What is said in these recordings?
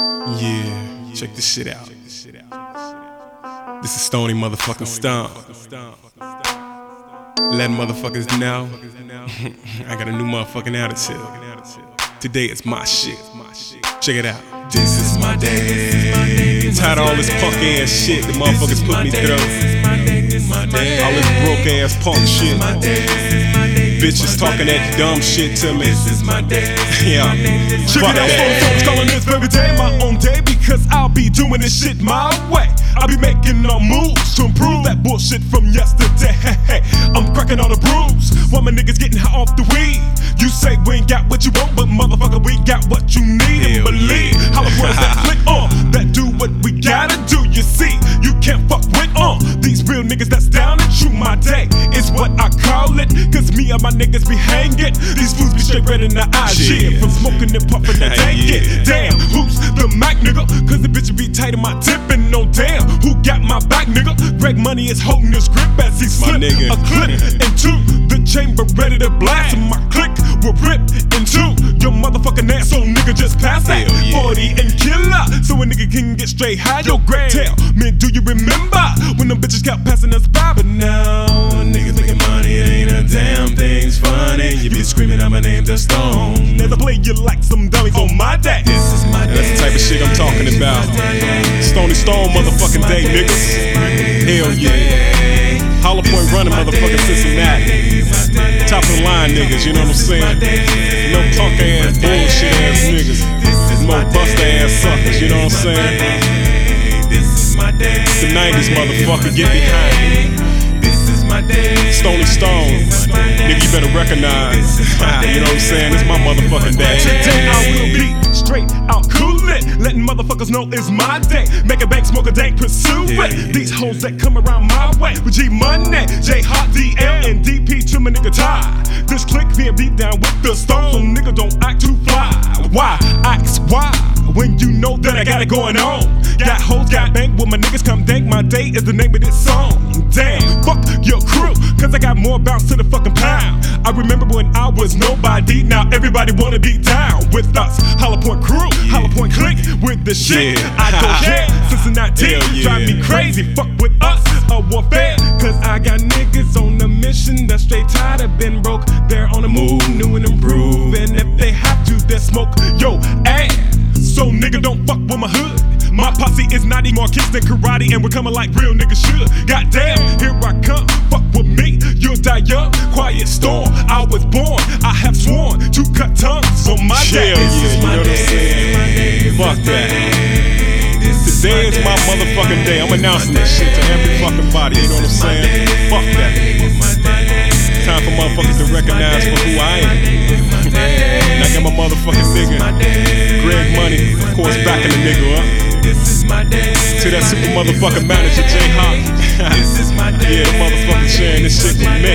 Yeah, check this shit out. This is Stony motherfucking Stone. Letting motherfuckers know I got a new motherfucking attitude. Today it's my shit. Check it out. This is my day. Tired of all this punk ass shit the motherfuckers put me through. All this broke ass punk shit. Bitches talking that dumb shit to me. Yeah. Fuck that. Calling this every day my own day because I'll be doing this shit my way. I'll be making no moves to improve that bullshit from yesterday. I'm cracking all the brews while my niggas getting high off the weed. You say we ain't got what you want, but motherfucker, we got what you need. And believe Hollywood's that flick that do what we gotta do. You see, you can't fuck with these real niggas that's down and true. My day is what I call it, cause me and my niggas be hanging. These fools be straight red in the eyes, yeah. From smoking and puffing and tanking. Damn, who's the Mac nigga? Cause the bitch be tight in my tip and no damn. Who got my back, nigga? Greg Money is holding his grip as he slip a clip into the chamber, ready to blast. And my click will rip into your motherfucking ass. So nigga, just pass that 40 and killer, so a nigga can get straight high. Yo, Greg, tell me, do you remember when them bitches got passing us by? But now niggas making money, it ain't a damn thing's funny. You be screaming out my name, the Stone. Never play you like some dummies on my day. This is my day. That's the type of shit I'm talking about. Stony Stone motherfucking day, niggas. Hell yeah. Hollow Point running motherfucking Cincinnati. Top of the line niggas, you know what I'm saying? No punk ass bullshit ass niggas. No buster ass suckers, you know what I'm saying? It's the 90s motherfucker, get behind me. Stony Stone, nigga, you better recognize. You know what I'm saying? It's my motherfucking day. Today I will be straight out coolin', letting motherfuckers know it's my day. Make a bank, smoke a dank, pursue it. These hoes that come around my way with G Money, J Hot, DL, and DP to my nigga Ty. This click being beat down with the Stone, so nigga don't act too fly. Why? Ask why when you know that I got it going on. Got hoes, got bank, when my niggas come dank. My day is the name of this song. Damn, fuck your crew, cause I got more bounce to the fucking pound. I remember when I was nobody, now everybody wanna be down with us. Hollow Point crew, Hollow Point click with the shit. I don't care, Cincinnati, drive me crazy, fuck with us, a warfare. Cause I got niggas on a mission that's straight tired of been broke. They're on the move, new and improving. If they have to, then smoke yo ass. So nigga, don't fuck with my hood. My posse is not even more kicks than karate, and we're coming like real niggas should. Goddamn, here I come, fuck with me, you'll die young. Quiet storm, I was born, I have sworn to cut tongues on my day. This is my day. Fuck that. Today is my motherfucking day. I'm announcing this shit to every fucking body, you know what I'm saying? Fuck that. Time for motherfuckers to recognize for who I am. And I got my motherfucking nigga, Greg Money, of course, backing the nigga up. To that super motherfucking manager, J Hot. Yeah, the motherfucker sharing this shit with me.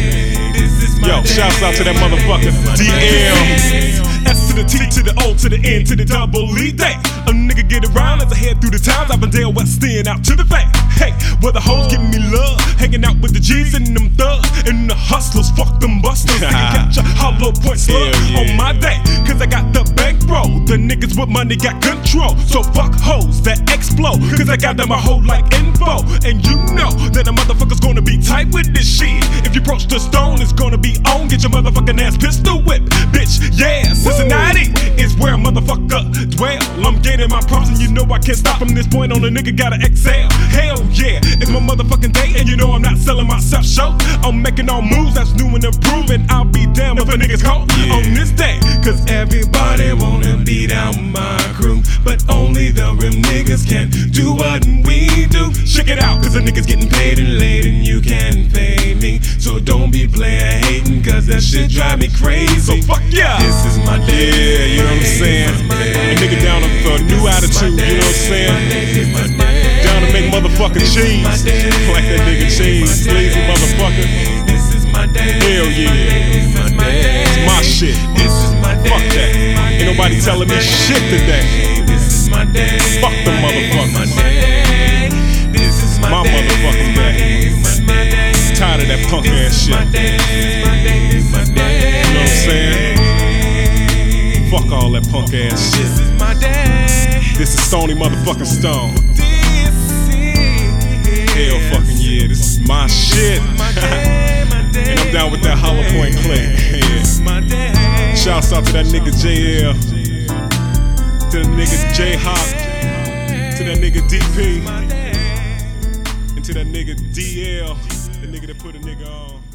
Yo, shouts out to that motherfucker, DL. S to the T to the O to the N to the double E day. A nigga get around as I head through the towns. I've been Dale West out to the bay. Hey, where the hoes giving me love, hanging out with the G's and them thugs and the hustlers. Fuck them busters. Got your Hollow Point slug on my day, cause I got the bankroll. The niggas with money got control. So fuck hoes that explode, cause I got them a hoe like info. And you know that a motherfucker's gonna be tight with this shit. If you approach the Stone, it's gonna be on. Get your motherfucking ass pistol whipped, bitch. Yeah, Cincinnati is where a motherfucker dwell. I'm gaining my props and you know I can't stop from this point on. A nigga gotta exhale. Hell yeah, it's my motherfucking day, and you know I'm not selling myself short. I'm making all moves that's new and improving. I'll be damned if a nigga's caught on this day, cause everybody wanna be down my crew, but only the real niggas can do what we do. Check it out, cause the niggas getting paid and late, and you can't pay me. So don't be player hating, cause that shit drive me crazy. So fuck yeah, this is my day. Yeah, you know what I'm saying? A nigga down for a new attitude, you know what I'm saying? Down to make motherfucking cheese. Like that nigga cheese, lazy motherfucker. Hell yeah, it's my shit. Fuck that. Ain't nobody telling me shit today. Fuck the motherfuckers. My motherfucking day. Tired of that punk ass shit. You know what I'm saying? Fuck all that punk ass shit. This is my day. This is Stony motherfucking Stone. Hell fucking yeah, this is my shit. And I'm down with that Hollow Point Click. Yeah. Shouts out to that nigga JL, to the nigga J-Hop, to that nigga DP, and to that nigga DL, the nigga that put a nigga on.